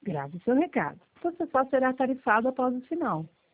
Grave seu recado. Você só será tarifado após o sinal.